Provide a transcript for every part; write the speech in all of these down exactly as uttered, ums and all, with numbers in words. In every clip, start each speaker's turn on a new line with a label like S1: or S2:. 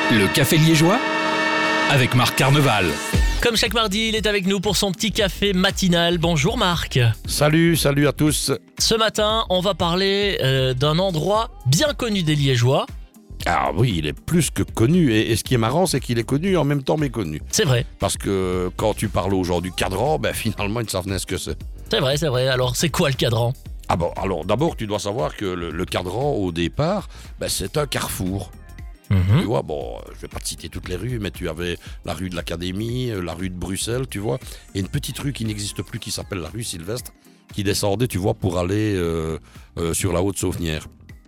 S1: Le café liégeois avec Marc Carneval.
S2: Comme chaque mardi, il est avec nous pour son petit café matinal. Bonjour Marc.
S3: Salut, salut à tous.
S2: Ce matin, on va parler euh, d'un endroit bien connu des Liégeois.
S3: Ah oui, il est plus que connu. Et, et ce qui est marrant, c'est qu'il est connu et en même temps méconnu.
S2: C'est vrai.
S3: Parce que quand tu parles aux gens du cadran, ben finalement, ils ne savent pas ce que c'est.
S2: C'est vrai, c'est vrai. Alors, c'est quoi le cadran ?
S3: Ah bon, alors d'abord, tu dois savoir que le, le cadran, au départ, ben, c'est un carrefour.
S2: Mmh.
S3: Tu vois, bon, je vais pas te citer toutes les rues, mais tu avais la rue de l'Académie, la rue de Bruxelles, tu vois, et une petite rue qui n'existe plus, qui s'appelle la rue Sylvestre, qui descendait, tu vois, pour aller euh, euh, sur la Haute-Saufnière.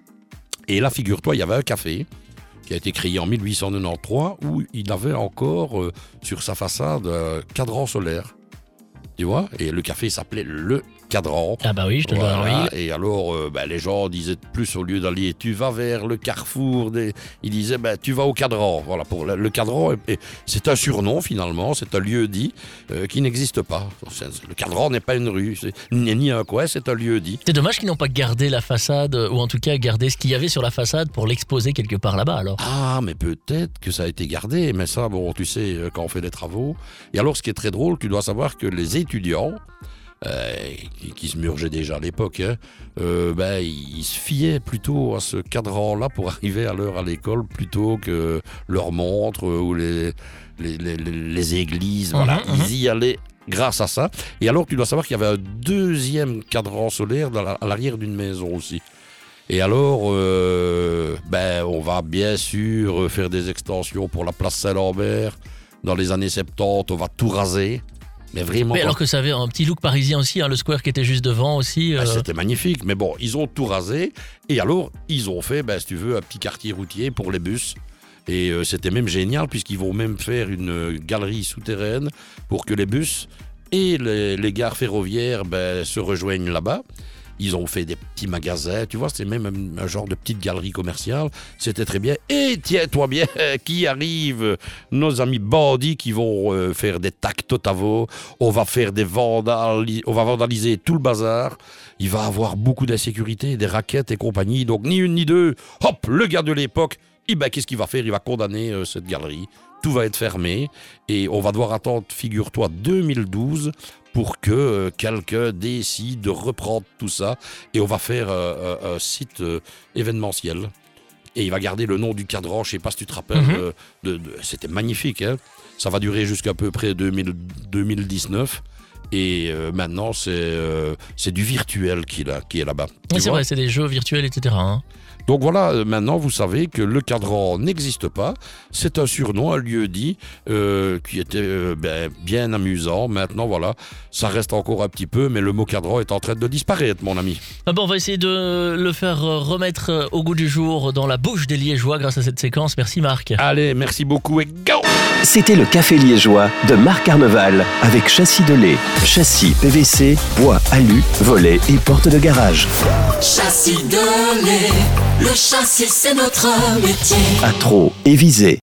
S3: Et là, figure-toi, il y avait un café qui a été créé en mille huit cent quatre-vingt-treize, où il avait encore euh, sur sa façade un cadran solaire, tu vois, et le café s'appelait Le Cadran.
S2: Ah bah oui, je te
S3: Voilà.
S2: dois oui.
S3: Et alors, euh, ben, les gens disaient plus, au lieu d'aller, tu vas vers le carrefour, des... ils disaient, ben, tu vas au cadran. Voilà, pour le, le cadran, et, et c'est un surnom finalement, c'est un lieu dit euh, qui n'existe pas. C'est, le cadran n'est pas une rue, c'est, ni, ni un coin, c'est un lieu dit.
S2: C'est dommage qu'ils n'ont pas gardé la façade, ou en tout cas gardé ce qu'il y avait sur la façade pour l'exposer quelque part là-bas alors.
S3: Ah, mais peut-être que ça a été gardé, mais ça, bon, tu sais, quand on fait des travaux. Et alors, ce qui est très drôle, tu dois savoir que les étudiants, Euh, qui, qui se murgeaient déjà à l'époque, hein, euh, ben, ils se fiaient plutôt à ce cadran-là pour arriver à l'heure à l'école plutôt que leur montre ou les, les, les, les églises.
S2: Mmh,
S3: Voilà,
S2: mmh.
S3: ils y allaient grâce à ça. Et alors, tu dois savoir qu'il y avait un deuxième cadran solaire dans la, à l'arrière d'une maison aussi. Et alors, euh, ben, on va bien sûr faire des extensions pour la place Saint-Lambert. Dans les années soixante-dix, on va tout raser. Mais vraiment.
S2: Mais alors que ça avait un petit look parisien aussi, hein, le square qui était juste devant aussi. Euh...
S3: Ah, c'était magnifique, mais bon, ils ont tout rasé, et alors, ils ont fait, ben, si tu veux, un petit quartier routier pour les bus, et euh, c'était même génial, puisqu'ils vont même faire une euh, galerie souterraine pour que les bus et les, les gares ferroviaires ben, se rejoignent là-bas. Ils ont fait des petits magasins, tu vois, c'était même un, un genre de petite galerie commerciale. C'était très bien. Et tiens-toi bien, qui arrive ? Nos amis bandits qui vont euh, faire des tacts Tavo. On va faire des vandali- on va vandaliser tout le bazar. Il va avoir beaucoup d'insécurité, des raquettes et compagnie. Donc ni une ni deux. Hop, le gars de l'époque, eh ben, qu'est-ce qu'il va faire ? Il va condamner euh, cette galerie. Tout va être fermé. Et on va devoir attendre, figure-toi, deux mille douze pour que euh, quelqu'un décide de reprendre tout ça. Et on va faire euh, un, un site euh, événementiel. Et il va garder le nom du cadran, je ne sais pas si tu te rappelles.
S2: Mm-hmm.
S3: euh, de, de, c'était magnifique. Hein, ça va durer jusqu'à peu près deux mille, deux mille dix-neuf. Et euh, maintenant, c'est, euh, c'est du virtuel qui est, là, qui est là-bas.
S2: Oui, c'est
S3: vois
S2: vrai, c'est des jeux virtuels, et cetera. Hein.
S3: Donc voilà, euh, maintenant vous savez que le cadran n'existe pas. C'est un surnom, un lieu-dit euh, qui était euh, ben, bien amusant. Maintenant voilà, ça reste encore un petit peu, mais le mot cadran est en train de disparaître, mon ami.
S2: Ah bon, on va essayer de le faire remettre au goût du jour dans la bouche des Liégeois grâce à cette séquence. Merci Marc.
S3: Allez, merci beaucoup et go!
S4: C'était le café liégeois de Marc Carneval avec châssis de lait, châssis P V C, bois, alu, volets et portes de garage.
S5: Châssis de lait, le châssis c'est notre métier.
S4: Atro et Visé.